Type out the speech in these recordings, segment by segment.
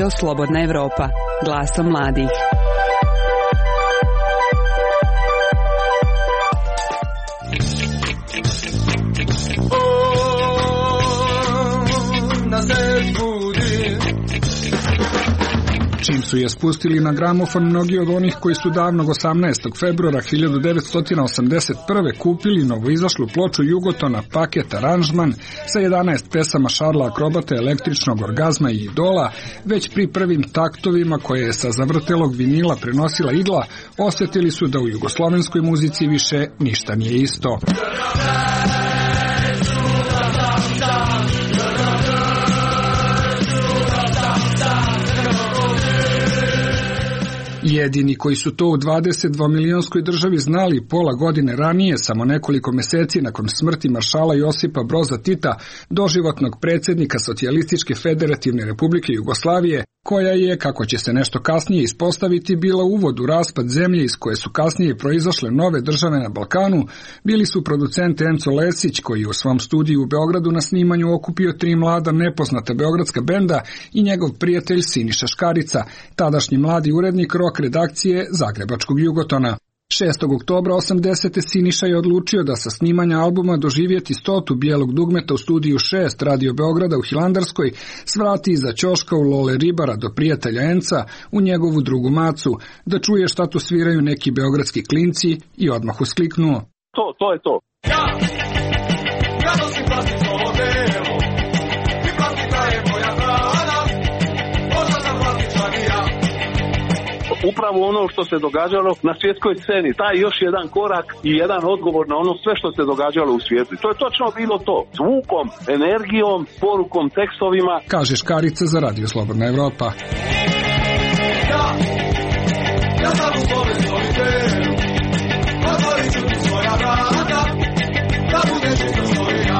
Radio Slobodna Evropa, glasom mladih. Čim su je spustili na gramofon, mnogi od onih koji su davnog 18. februara 1981. kupili novoizašlu ploču Jugotona Paket aranžman sa 11 pesama Šarla Akrobata, Električnog orgazma i Idola, već pri prvim taktovima koje je sa zavrtelog vinila prenosila igla, osjetili su da u jugoslovenskoj muzici više ništa nije isto. Jedini koji su to u 22-milionskoj državi znali pola godine ranije, samo nekoliko meseci nakon smrti maršala Josipa Broza Tita, doživotnog predsjednika Socijalističke federativne republike Jugoslavije, koja je, kako će se nešto kasnije ispostaviti, bila uvod u raspad zemlje iz koje su kasnije proizašle nove države na Balkanu, bili su producent Enzo Lesić, koji je u svom studiju u Beogradu na snimanju okupio 3 mlada nepoznata beogradska benda, i njegov prijatelj Siniša Škarica, tadašnji mladi urednik rock redakcije Zagrebačkog Jugotona. 6. oktobra 80. Siniša je odlučio da sa snimanja albuma Doživjeti 100. Bijelog dugmeta u studiju 6 Radio Beograda u Hilandarskoj svrati iza ćoška u Lole Ribara do prijatelja Enca u njegovu drugu macu, da čuje šta tu sviraju neki beogradski klinci, i odmah uskliknuo: To je to. Ja nosim plastično odelo, i plastika je moja hrana, možda sam plastičan i ja. Upravo ono što se događalo na svjetskoj sceni, taj još jedan korak i jedan odgovor na ono sve što se događalo u svijetu. To je točno bilo to. Zvukom, energijom, porukom, tekstovima. Kaže Škarica za Radio Slobodna Evropa. Ja sam u svome stoliteru, otvorit ću ti svoja vrata, da budeš i prostorija.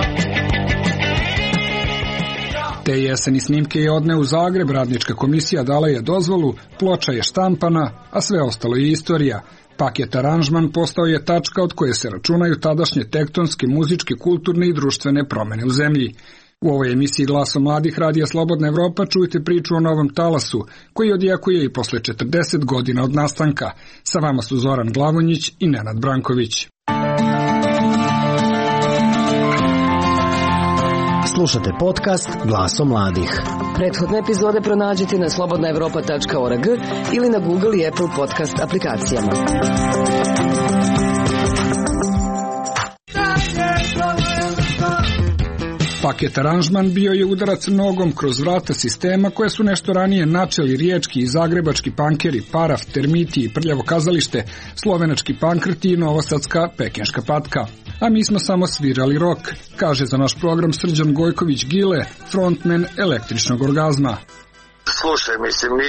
Te jeseni snimke je odneo u Zagreb, radnička komisija dala je dozvolu, ploča je štampana, a sve ostalo je istorija. Paket aranžman postao je tačka od koje se računaju tadašnje tektonske, muzičke, kulturne i društvene promene u zemlji. U ovoj emisiji Glasom mladih Radija Slobodna Evropa čujete priču o novom talasu, koji odjekuje i posle 40 godina od nastanka. Sa vama su Zoran Glavonjić i Nenad Branković. Slušate podcast Glasom mladih. Prethodne epizode pronađite na slobodnaevropa.org ili na Google i Apple podcast aplikacijama. Paket aranžman bio je udarac nogom kroz vrata sistema koje su nešto ranije načeli riječki i zagrebački pankeri Paraf, Termiti i Prljavo kazalište, slovenački pankrti i novosadska Pekinška patka. A mi smo samo svirali rock, kaže za naš program Srđan Gojković-Gile, frontman Električnog orgazma. Slušaj,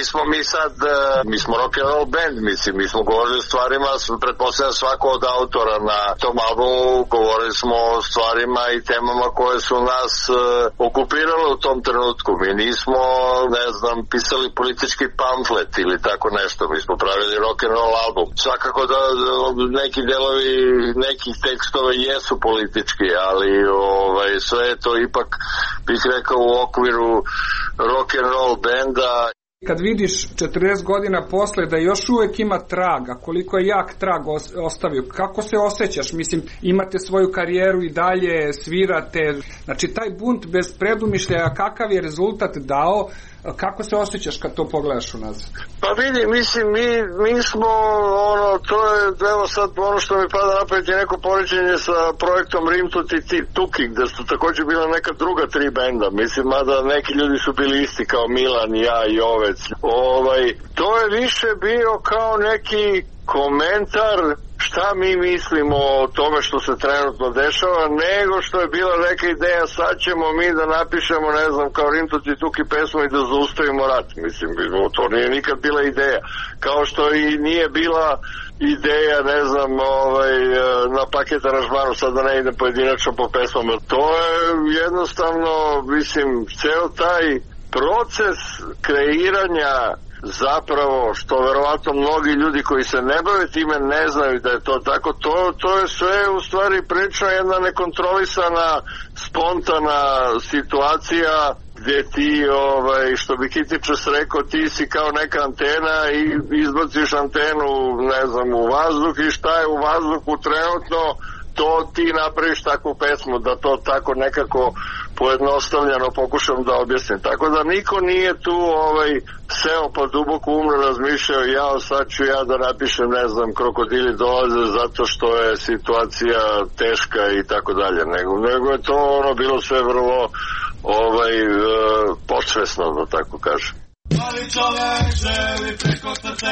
mi smo rock and roll band, mi smo govorili o stvarima, pretpostavljam svako od autora na tom albumu, govorili smo o stvarima i temama koje su nas okupirale u tom trenutku. Mi nismo, pisali politički pamflet ili tako nešto, mi smo pravili rock and roll album. Svakako da neki delovi nekih tekstova jesu politički, ali sve je to ipak, bih rekao, u okviru rock and roll benda. Kad vidiš 40 godina posle da još uvijek ima traga, koliko je jak trag ostavio, kako se osjećaš? Mislim, imate svoju karijeru i dalje, svirate, znači taj bunt bez predumišljaja, kakav je rezultat dao, kako se osjećaš kad to pogledaš u nazad? Pa vidi, mi smo, to je, evo sad ono što mi pada na pamet je neko poređenje sa projektom Rim Tuki, gde su također bila neka druga 3 benda, mislim, mada neki ljudi su bili isti kao Milan, ja i Ovec. To je više bio kao neki komentar šta mi mislimo o tome što se trenutno dešava, nego što je bila neka ideja, sad ćemo mi da napišemo, kao Rim Tuki pesmu i da zaustavimo rat. Mislim, to nije nikad bila ideja. Kao što i nije bila ideja, na paket aranžmanu, sad da ne idem pojedinačno po pesmama. To je jednostavno, mislim, ceo taj proces kreiranja, zapravo, što verovatno mnogi ljudi koji se ne bave time ne znaju da je to tako, to je sve u stvari prilično jedna nekontrolisana, spontana situacija gdje ti, što bi Kitičas rekao, ti si kao neka antena i izbaciš antenu, ne znam, u vazduh i šta je u vazduhu trenutno, to ti napraviš takvu pesmu, da to tako nekako pojednostavljeno pokušam da objasnim. Tako da niko nije tu seo pa duboko umro razmišljao sad ću ja da napišem, ne znam, krokodili dolaze zato što je situacija teška i tako dalje. Nego je to bilo sve vrlo podsvesno, da tako kažem. Mali čovek želi preko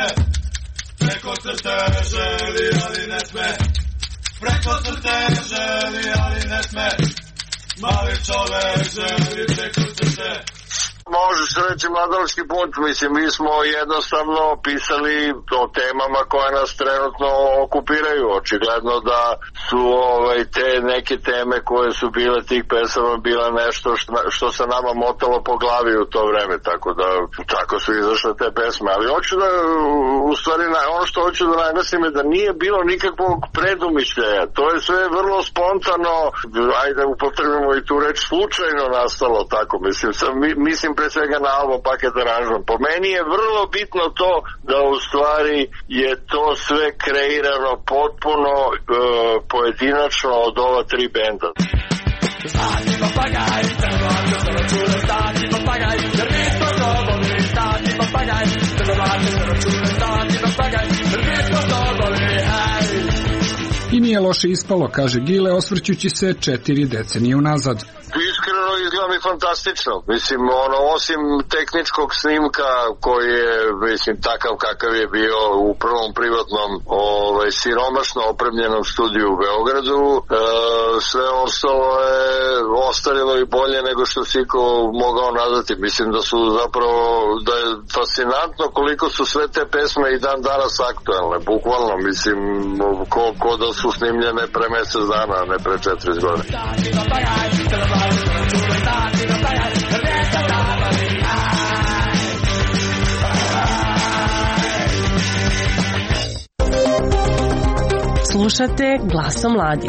crte želi, ali ne sme. Preko crte želi, ali ne sme. Mali čovek želi preko crte. Možeš reći mladalački put, mislim, mi smo jednostavno pisali o temama koje nas trenutno okupiraju. Očigledno da su te neke teme koje su bile tih pesama bila nešto što se nama motalo po glavi u to vreme, tako su izašle te pesme. Ali hoću da, u stvari, ono što hoću da naglasim je da nije bilo nikakvog predumišljaja. To je sve vrlo spontano, ajde upotrebimo i tu reč, slučajno nastalo tako, mislim pre svega na album Paket aranžman. Po meni je vrlo bitno to da u stvari je to sve kreirano potpuno pojedinačno od ova tri benda. Stani papagaj, trgovate se račune, stani papagaj, jer nismo doboli, stani papagaj, trgovate se račune, stani papagaj, jer nismo doboli, hej. I nije loše ispalo, kaže Gile, osvrćući se 4 decenije unazad. Iskreno izgleda mi fantastično. Mislim, osim tehničkog snimka koji je, takav kakav je bio u prvom privatnom siromašno opremljenom studiju u Beogradu, sve ostalo je ostarilo i bolje nego što si ko mogao nadati. Mislim da je fascinantno koliko su sve te pesme i dan danas aktualne, bukvalno, mislim, ko da su snimljene pre mesec dana, a ne pre 40 godina. Slušate Glasom mladih.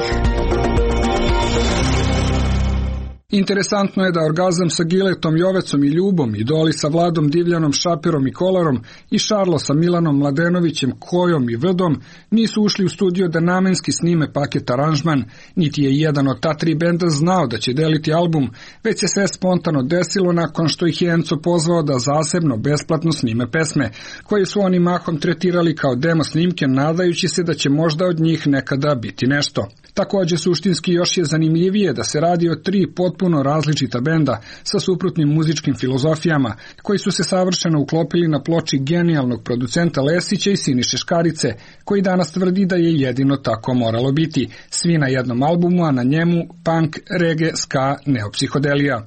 Interesantno je da Orgazam sa Giletom, Jovecom i Ljubom, Idoli sa Vladom Divljanom, Šaperom i Kolarom i Šarlo sa Milanom Mladenovićem, Kojom i Vdom nisu ušli u studio da namenski snime Paket aranžman, niti je jedan od ta tri benda znao da će deliti album, već se sve spontano desilo nakon što ih je Enco pozvao da zasebno, besplatno snime pesme, koje su oni mahom tretirali kao demo snimke, nadajući se da će možda od njih nekada biti nešto. Takođe, suštinski još je zanimljivije da se radi o tri potpuno različita benda sa suprotnim muzičkim filozofijama, koji su se savršeno uklopili na ploči genijalnog producenta Lesića i Siniše Škarice, koji danas tvrdi da je jedino tako moralo biti. Svi na jednom albumu, a na njemu punk, reggae, ska, neopsihodelija.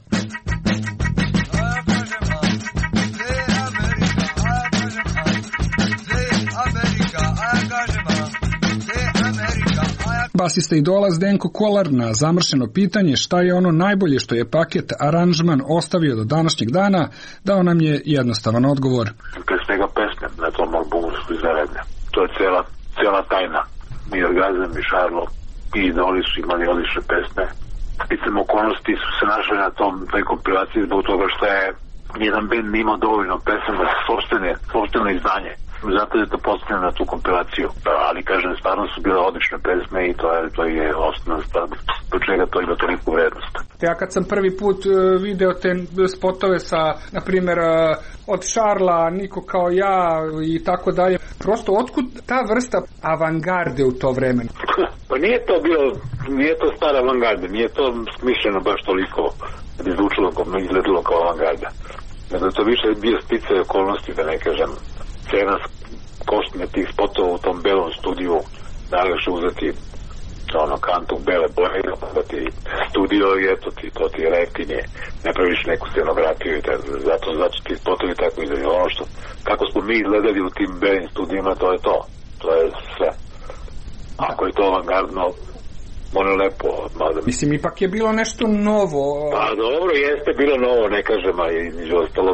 Basista Idola Zdenko Kolar na zamršeno pitanje šta je ono najbolje što je Paket aranžman ostavio do današnjeg dana, dao nam je jednostavan odgovor. Pre svega pesme na tom albumu su izvanredne. To je cijela tajna. I Orgazam i Šarlo i Idoli su imali odlične pesme. Sticam okolnosti su se našli na toj kompilaciji zbog toga što je jedan band imao dovoljno pesama za sopstveno izdanje. Zato je to postavljeno na tu kompilaciju. Ali, kažem, stvarno su bile odlične pesme i to je osnovna stvar do čega to ima toliku vrednost. Ja kad sam prvi put video te spotove sa, na primjer, od Šarla, Niko kao ja i tako dalje, prosto otkud ta vrsta avangarde u to vreme? Pa nije to stara avangarda, nije to smišljeno baš toliko da bi izgledalo kao avangarda. Nego to više bio sticaj okolnosti, da ne kažem, cena koštine tih spotova u tom belom studiju, najlakše uzeti kantu bele boje, da ti studio i eto ti, to ti je rektinje, ne praviš neku scenografiju i zato ti spotovi tako izgledaju. Ono što, kako smo mi izgledali u tim belim studijima, to je sve. Ako je to avangardno, ono lepo. Mislim, ipak je bilo nešto novo. Pa dobro, jeste bilo novo, ne kažem, ali između ostalog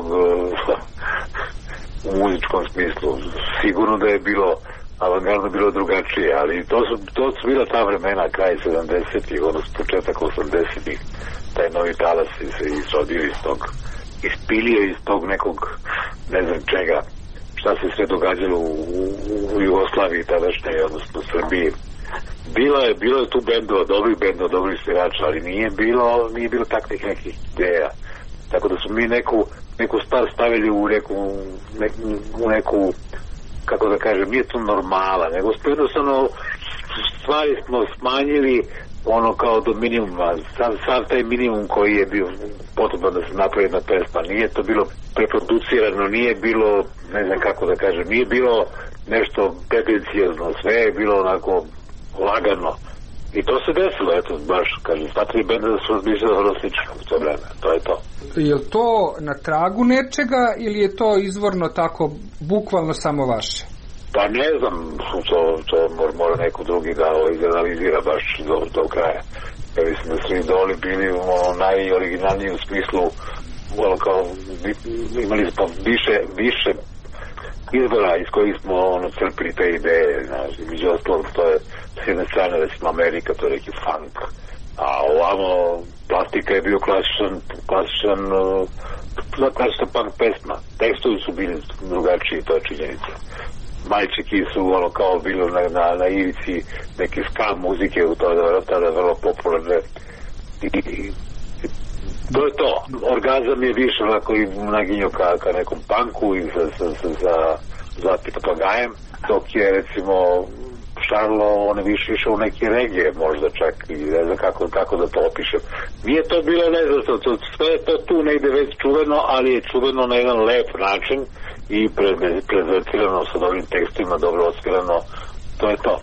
u muzičkom smislu. Sigurno da je bilo avangardno bilo drugačije, ali to su bila ta vremena, kraj 70-ih, početak 80-ih, taj novi talas se izrodio iz tog ispilio iz tog nekog, ne znam čega, šta se sve događalo u Jugoslaviji tadašnje, odnosno u Srbiji. Bilo je tu bendova, dobrih svirača, ali nije bilo takvih nekih ideja. Tako da su mi neku stvar stavili u neku, kako da kažem, nije to normala, nego jednostavno stvari smo smanjili ono kao do minimuma, sav taj minimum koji je bio potrebno da se napravi jedna pesma, nije to bilo preproducirano, nije bilo, ne znam kako da kažem, nije bilo nešto pretencijozno, sve je bilo onako lagano. I to se desilo, eto, baš, kažem, sva tri benda da su razmišljali vrlo slično u to vreme, to je to. Je li to na tragu nečega ili je to izvorno tako, bukvalno samo vaše? Pa ne znam, to mora neko drugi da izanalizira baš do kraja. Ja mislim da su Idoli bili najoriginalniji u smislu, kao, imali smo više izbora iz kojih smo crpili te ideje, među ostalog to je s jedne strane recimo Amerika, to je neki funk, a ovamo Plastika je bio klasičan punk pesma, tekstovi su bili drugačiji, to je činjenica. Majčiki su kao bili na ivici neke ska muzike u tada vrlo popularne i to je to. Orgazam je više onako i naginjao ka nekom punku i za papagajem, dok je recimo Šarlo, on je više išao u neki regije možda čak i ne znam kako da to opišem. Nije to bilo, ne znam, sve je to tu negde već čuveno, ali je čuveno na jedan lep način i prezentirano sa dobrim tekstima, dobro odsvirano, to je to.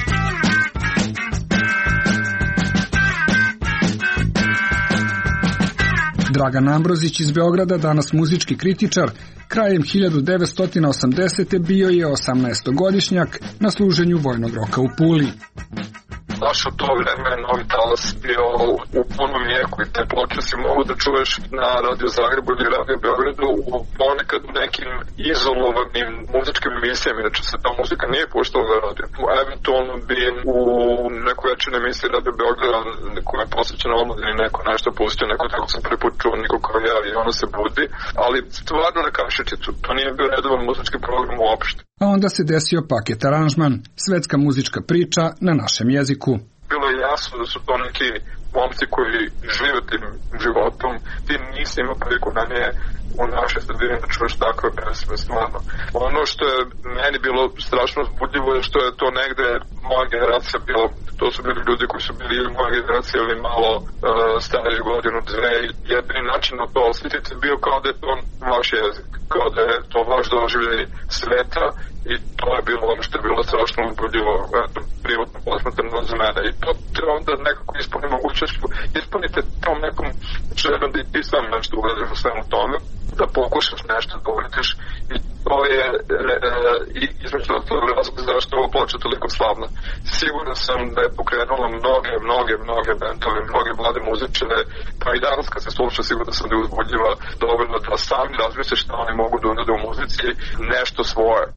Dragan Ambrozić iz Beograda, danas muzički kritičar, krajem 1980. bio je 18-godišnjak na služenju vojnog roka u Puli. Baš u to vreme Novi talas bio u punom jeku i te ploče si mogu da čuješ na Radio Zagrebu ili Radio Beogradu ponekad u nekim izolovanim muzičkim emisijama, inače se ta muzika nije puštala na radio. Eventualno bi u nekoj večernoj emisiji Radio Beograda koja je posvećena omladini neko nešto pustio, neko tako sam prvi put čuo, niko kao ja i ono se budi, ali stvarno na kašičicu, to nije bio redovan muzički program uopšte. A onda se desio paket aranžman, svetska muzička priča na našem jeziku. Bilo je jasno da su to neki momci koji žive tim životom, ti nisi imao priliku na nje u našoj sredini da čuješ takve pesme, stvarno. Ono što je meni bilo strašno uzbudljivo je što je to negde moja generacija bila, to su bili ljudi koji su bili ili moja generacija ili malo stariji godinu, dve, jedini način na to osjetiti bio kao da je to vaš jezik, kao da je to vaš doživljaj sveta i to je bilo ono što je bilo strašno uzbudljivo, privatno posmatrano za mene i to treba onda nekako ispuniti mogućnošću, ispunite tom nekom željom da i ti sam nešto uradiš u svemu tome, da pokušaš nešto da uradiš i to je između ostalog razlog zašto je ova ploča toliko slavna. Siguran sam da je pokrenula mnoge bendove, mnoge mlade muzičare, pa i danas kad se sluša siguran sam da je uzbudljiva dovoljno da sami razmisliš šta oni mogu da urade u muzici, nešto svoje.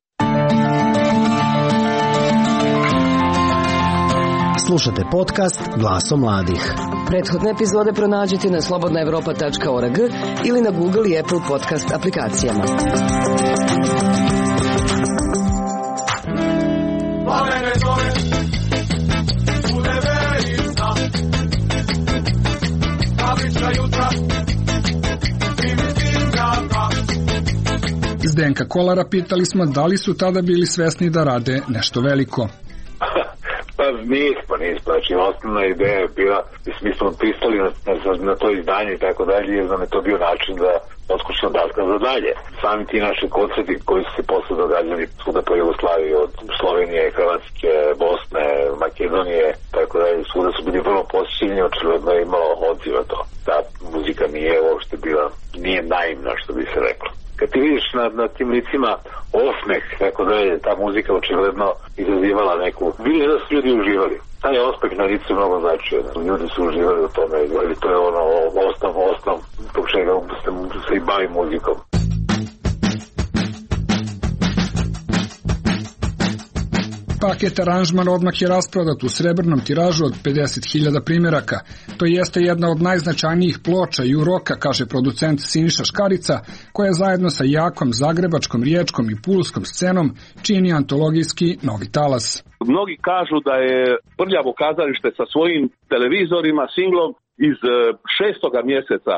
Slušate podcast Glasom mladih. Prethodne epizode pronađite na slobodnaevropa.org ili na Google i Apple podcast aplikacijama. Plamene zore, bude verica, fabrička jutra, primitivnjaka. Zdenka Kolara pitali smo da li su tada bili svesni da rade nešto veliko. Pa nismo, znači osnovna ideja je bila, mi smo pristali na to izdanje i tako dalje, jer nam je to bio način da otkućna daska za dalje. Sami ti naši koncerti koji su se posle događali svuda po Jugoslaviji, od Slovenije, Hrvatske, Bosne, Makedonije, tako dalje, svuda su bili vrlo posjećeni, očigledno je imalo odziva to. Ta muzika nije uopšte bila, nije naivna, što bi se reklo. Kad ti vidiš na tim licima osmeh, tako da je ta muzika očigledno izazivala neku, vidiš da su ljudi uživali. Taj osmeh na licu mnogo značio, ljudi su uživali u tome, ili to je ono osnov zbog čega se i bavi muzikom. Paket aranžman odmah je rasprodat u srebrnom tiražu od 50.000 primjeraka. To jeste jedna od najznačajnijih ploča i uroka, kaže producent Siniša Škarica, koja zajedno sa jakom zagrebačkom, riječkom i pulskom scenom čini antologijski Novi talas. Mnogi kažu da je Prljavo kazalište sa svojim televizorima, singlom iz 6. mjeseca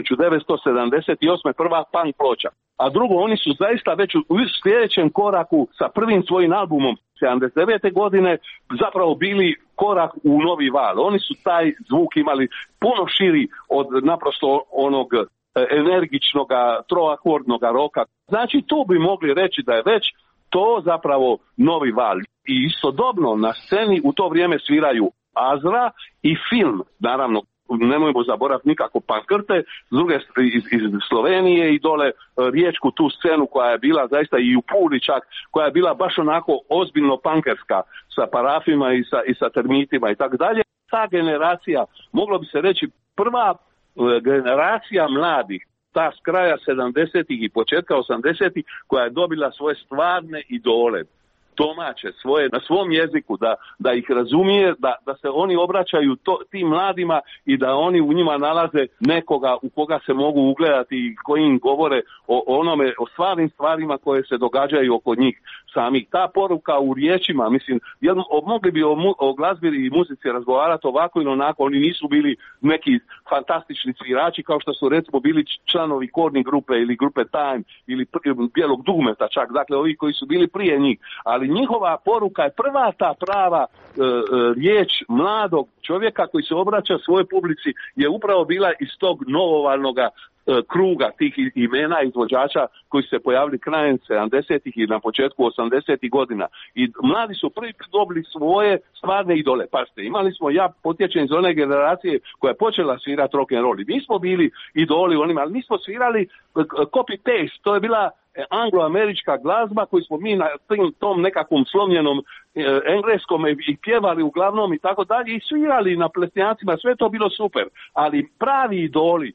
1978. prva punk ploča. A drugo, oni su zaista već u sljedećem koraku sa prvim svojim albumom 79. godine zapravo bili korak u novi val. Oni su taj zvuk imali puno širi od naprosto onog energičnog troakordnog roka. Znači tu bi mogli reći da je već to zapravo novi val. I istodobno na sceni u to vrijeme sviraju Azra i Film, naravno. Nemojmo zaboraviti nikako Pankrte, s druge iz Slovenije i dole riječku tu scenu koja je bila zaista i u Puli čak, koja je bila baš onako ozbiljno pankerska sa parafima i sa termitima i tako dalje. Ta generacija, moglo bi se reći prva generacija mladih, ta s kraja 70-ih i početka 80-ih koja je dobila svoje stvarne idole, domaće, svoje, na svom jeziku, da ih razumije, da se oni obraćaju tim mladima i da oni u njima nalaze nekoga u koga se mogu ugledati i koji im govore o stvarnim stvarima koje se događaju oko njih samih. Ta poruka u riječima, mislim, mogli bi o glazbi i muzici razgovarati ovako ili onako, oni nisu bili neki fantastični svirači kao što su recimo bili članovi Korni grupe ili grupe Time ili Bijelog dugmeta čak, dakle ovi koji su bili prije njih, ali njihova poruka je prva ta prava riječ mladog čovjeka koji se obraća svojoj publici je upravo bila iz tog novovalnoga kruga tih imena izvođača koji su se pojavili krajem 70-ih i na početku 80-ih godina. I mladi su prvi dobili svoje stvarne idole. Pazite, imali smo, ja potječem iz one generacije koja je počela svirati rock'n'roll. Mi smo bili idoli onima, ali mi smo svirali copy-paste. To je bila anglo-američka glazba koju smo mi na tom nekakvom slomljenom engleskom i pjevali uglavnom i tako dalje i svirali na plesnjacima, sve to bilo super. Ali pravi idoli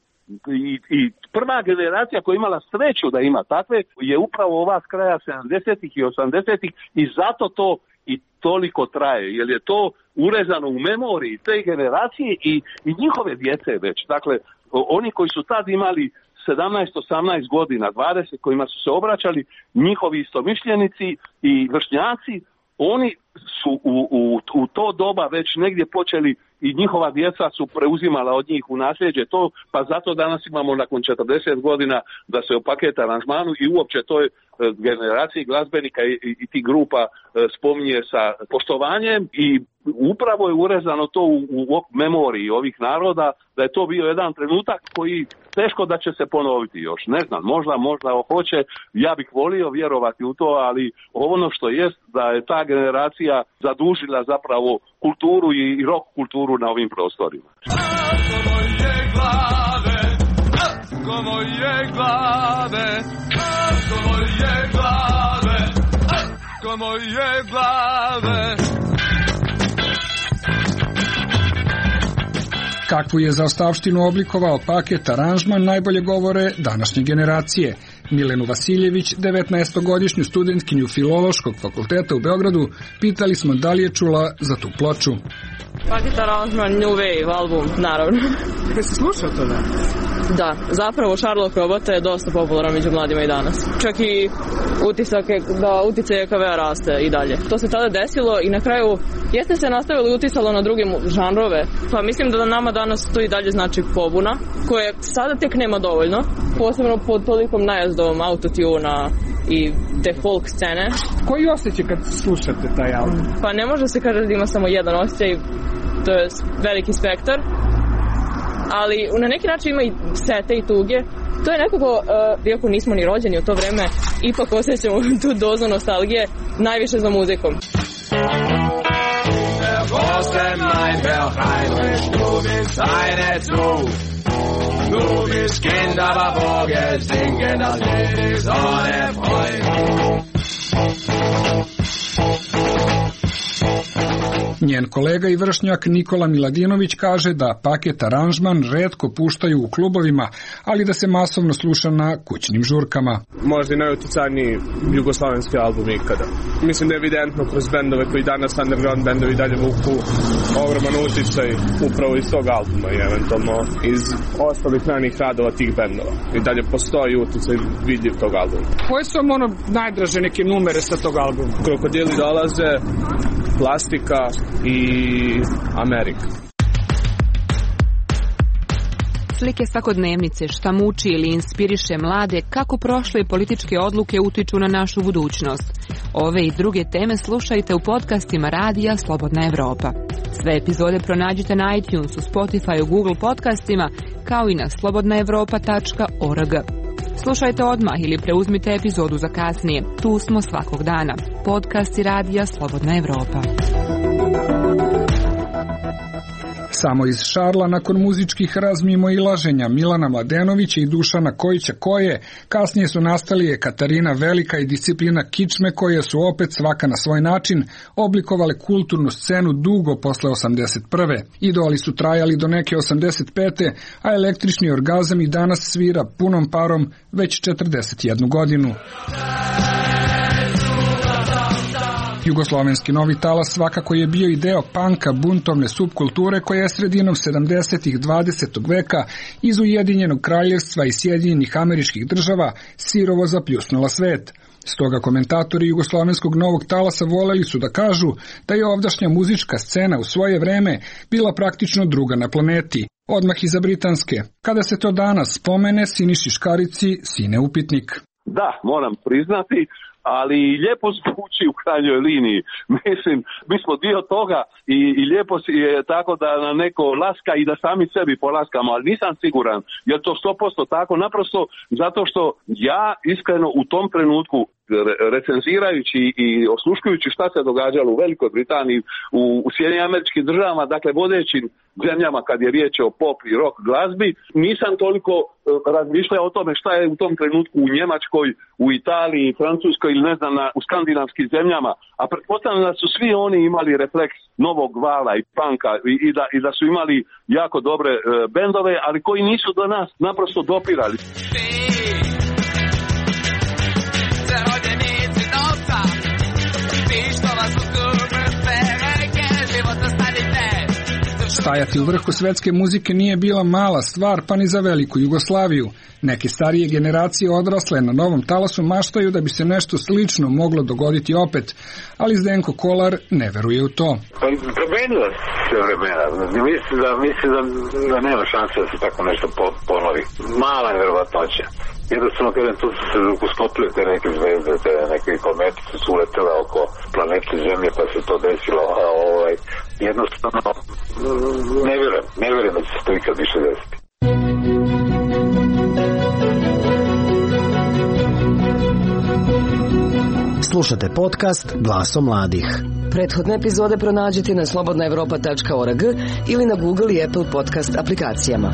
i prva generacija koja je imala sreću da ima takve je upravo ova s kraja 70-ih i 80-ih i zato to i toliko traje, jer je to urezano u memoriji te generacije i njihove djece već. Dakle, oni koji su tad imali 17-18 godina, 20 kojima su se obraćali, njihovi istomišljenici i vršnjaci, oni su u to doba već negdje počeli i njihova djeca su preuzimala od njih u nasljeđe to, pa zato danas imamo nakon 40 godina da se o paket aranžmanu i uopće toj generaciji glazbenika i tih grupa spominje sa poštovanjem i upravo je urezano to u memoriji ovih naroda da je to bio jedan trenutak koji teško da će se ponoviti još. Ne znam, možda hoće, ja bih volio vjerovati u to, ali ono što jest da je ta generacija zadužila zapravo kulturu i rock kulturu na ovim prostorima. Kakvu je zaostavštinu oblikovao paket aranžman najbolje govore današnje generacije. Milenu Vasiljević, 19-godišnju studentkinju Filološkog fakulteta u Beogradu, pitali smo da li je čula za tu ploču. Paket aranžman, New Wave album, naravno. Kada si slušao to da? Da, zapravo Sherlock Robota je dosta popularan među mladima i danas. Čak i uticaj EKV-a raste i dalje. To se tada desilo i na kraju jeste se nastavilo i uticalo na druge žanrove. Pa mislim da nama danas to i dalje znači pobuna, koje sada tek nema dovoljno, posebno pod tolikom najazdom autotuna i te folk scene. Koji osjećaj kad slušate taj album? Pa ne može se kaže da ima samo jedan osjećaj, to je veliki spektar, ali na neki način ima i sete i tuge. To je nekako, iako nismo ni rođeni u to vreme, ipak osjećamo tu dozu nostalgije, najviše za muzikom. Du bist Kind, aber Vogel singen, das Lied ist ohne Freude. Njen kolega i vršnjak Nikola Miladinović kaže da Paket aranžman retko puštaju u klubovima, ali da se masovno sluša na kućnim žurkama. Možda i najuticajniji jugoslavenski album ikada. Mislim da je evidentno kroz bendove koji danas underground bendovi dalje vuku ogroman uticaj upravo iz tog albuma i eventualno iz ostalih ranih radova tih bendova. I dalje postoji uticaj vidljiv tog albuma. Koje su vam najdraže neke numere sa tog albuma? Krokodili dolaze, Plastika i Amerika. Slike svakodnevnice, šta muči ili inspiriše mlade, kako prošle političke odluke utiču na našu budućnost. Ove i druge teme slušajte u podcastima Radija Slobodna Evropa. Sve epizode pronađite na iTunesu, Spotifyu, Google podcastima, kao i na slobodnaevropa.org. Slušajte odmah ili preuzmite epizodu za kasnije. Tu smo svakog dana. Podcasti Radija Slobodna Evropa. Samo iz Šarla, nakon muzičkih razmimoilaženja Milana Mladenovića i Dušana Kojića Koje, kasnije su nastali Katarina Velika i disciplina kičme, koje su opet svaka na svoj način oblikovale kulturnu scenu dugo posle 81. Idoli su trajali do neke 85. a električni orgazam i danas svira punom parom već 41 godinu. Jugoslovenski novi talas svakako je bio i deo panka, buntovne subkulture koja je sredinom 70-ih 20. veka iz Ujedinjenog kraljevstva i Sjedinjenih Američkih Država sirovo zapljusnula svet. Stoga komentatori jugoslovenskog novog talasa voleli su da kažu da je ovdašnja muzička scena u svoje vreme bila praktično druga na planeti, odmah iza britanske. Kada se to danas spomene Siniši Škarici, sine upitnik. Da, moram priznati, ali lijepo zvuči u krajnjoj liniji. Mislim, mi smo dio toga i lijepo je tako da na neko laska i da sami sebi polaskamo, ali nisam siguran, jer to 100% tako, naprosto zato što ja iskreno u tom trenutku recenzirajući i osluškujući šta se događalo u Velikoj Britaniji, u Sjedinjenim Američkim Državama, dakle vodećim zemljama kad je riječ o pop i rock glazbi, nisam toliko razmišljao o tome šta je u tom trenutku u Njemačkoj, u Italiji, Francuskoj ili ne znam u skandinavskim zemljama, a pretpostavljam da su svi oni imali refleks novog vala i panka i da su imali jako dobre bendove, ali koji nisu do nas naprosto dopirali. Stajati u vrhu svetske muzike nije bila mala stvar, pa ni za veliku Jugoslaviju. Neke starije generacije odrasle na novom talasu maštaju da bi se nešto slično moglo dogoditi opet, ali Zdenko Kolar ne veruje u to. Pa promenila se vremena. Mislim da nema šanse da se tako nešto ponovi. Mala je verovatnoća. Jednostavno kada tu su se uskopile te neke zvezde, te neke komete su uletele oko planete Zemlje pa se to desilo, a jednostavno ne vjerujem da će se to ikad više desiti. Slušate podcast Glasom mladih. Prethodne epizode pronađite na slobodnaevropa.org ili na Google i Apple podcast aplikacijama.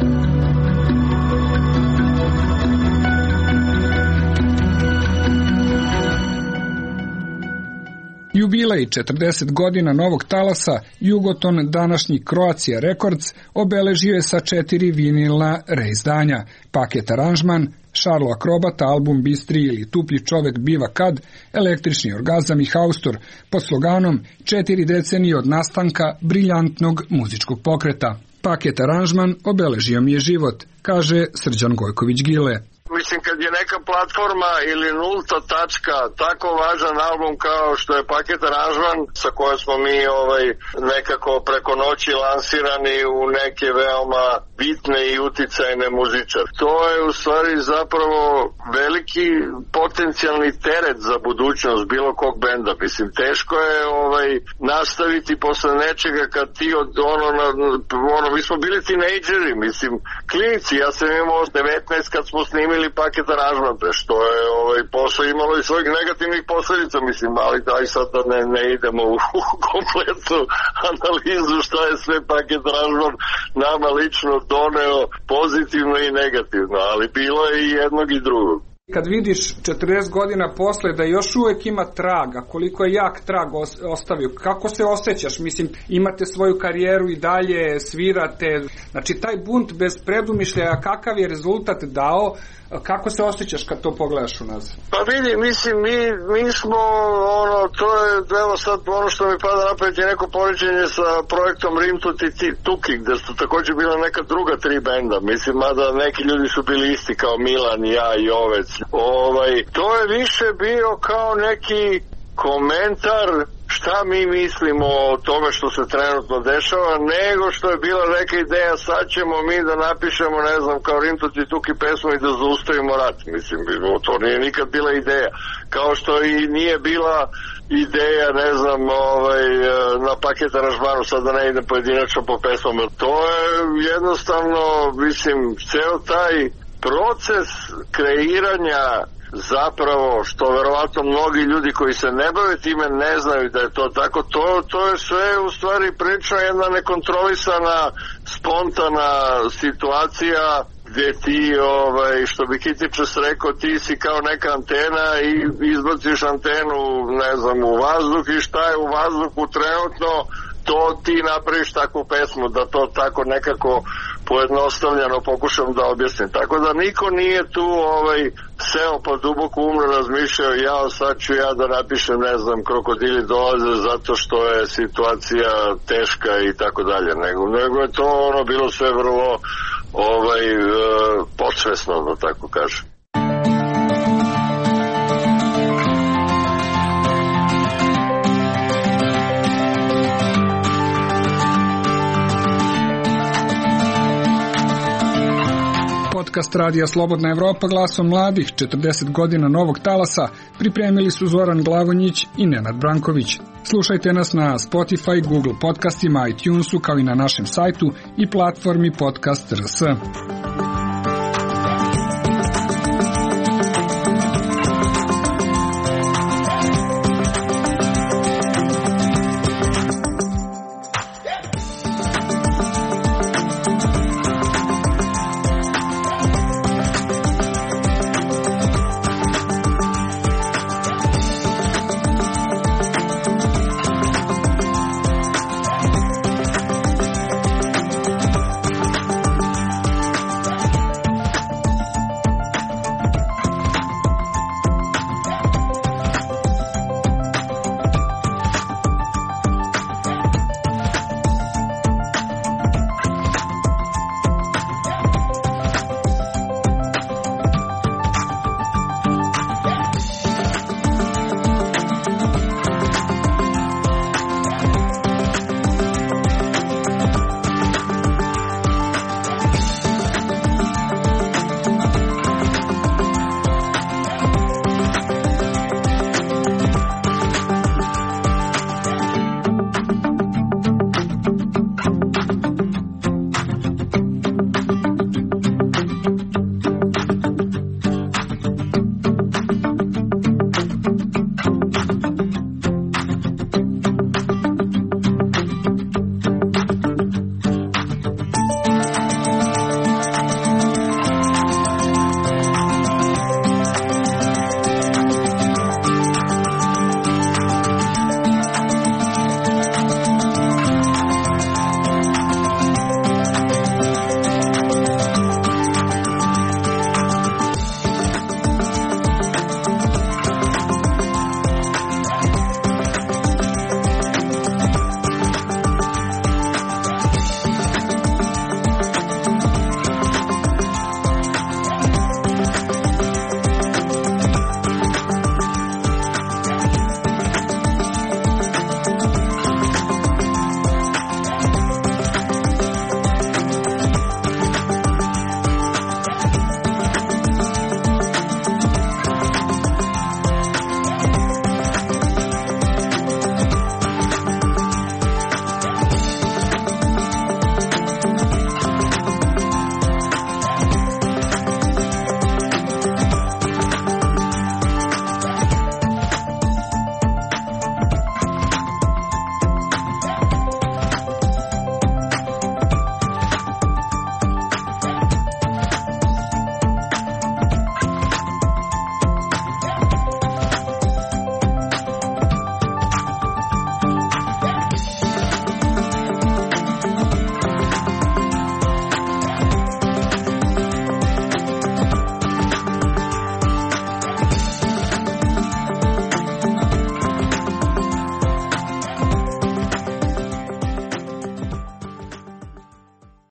Jubilej 40 godina novog talasa, Jugoton, današnji Croatia Records, obeležio je sa 4 vinilna reizdanja, Paket aranžman, Šarlo Akrobat, album Bistri ili Tuplji čovek biva kad, Električni orgazam i Haustor, pod sloganom 4 decenije od nastanka briljantnog muzičkog pokreta. Paket aranžman obeležio mi je život, kaže Srđan Gojković-Gile. Mislim, kad je neka platforma ili nulta tačka tako važan album kao što je Paket aranžman, sa kojom smo mi nekako preko noći lansirani u neke veoma bitne i uticajne muzičare. To je u stvari zapravo veliki potencijalni teret za budućnost bilo kog benda. Mislim, teško je nastaviti posle nečega kad ti mi smo bili tinejdžeri, mislim, klinici. Ja sam imao 19 kad smo snimili Paket aranžman, što je posle imalo i svojih negativnih posljedica, mislim, ali daj sad da ne idemo u kompletnu analizu šta je sve Paket aranžman nama lično doneo pozitivno i negativno, ali bilo je i jednog i drugog. Kad vidiš 40 godina posle da još uvek ima traga, koliko je jak trag ostavio, kako se osjećaš? Mislim, imate svoju karijeru i dalje, svirate, znači taj bunt bez predumišljaja, kakav je rezultat dao, kako se osjećaš kad to pogledaš unazad? Pa vidi, mislim, mi smo, to je, evo sad, ono što mi pada na pamet je neko poređenje sa projektom Rim to Tuki, gde su takođe bila neka druga 3 benda, mislim, mada neki ljudi su bili isti kao Milan, ja i Ovec. To je više bio kao neki komentar šta mi mislimo o tome što se trenutno dešava, nego što je bila neka ideja, sad ćemo mi da napišemo, ne znam, kao Rim to Tuki pesmu i da zaustavimo rat. Mislim, to nije nikad bila ideja. Kao što i nije bila ideja, ne znam, na paket aranžmanu, sad da ne idem pojedinačno po pesmama. To je jednostavno, mislim, ceo taj proces kreiranja zapravo, što verovatno mnogi ljudi koji se ne bave time ne znaju da je to tako, to je sve u stvari priča jedna nekontrolisana, spontana situacija gdje ti, što bi Kitičas rekao, ti si kao neka antena i izbaciš antenu, ne znam, u vazduh i šta je u vazduhu trenutno, to ti napraviš takvu pesmu, da to tako nekako pojednostavljeno pokušam da objasnim. Tako da niko nije tu seo pa duboko umro razmišljao, sad ću ja da napišem, ne znam, krokodili dolaze zato što je situacija teška i tako dalje. Nego je to bilo sve vrlo podsvesno, da tako kažem. Podcast Radija Slobodna Evropa glasom mladih, 40 godina novog talasa, pripremili su Zoran Glavonjić i Nenad Branković. Slušajte nas na Spotify, Google podcastima, iTunesu, kao i na našem sajtu i platformi Podcast.rs.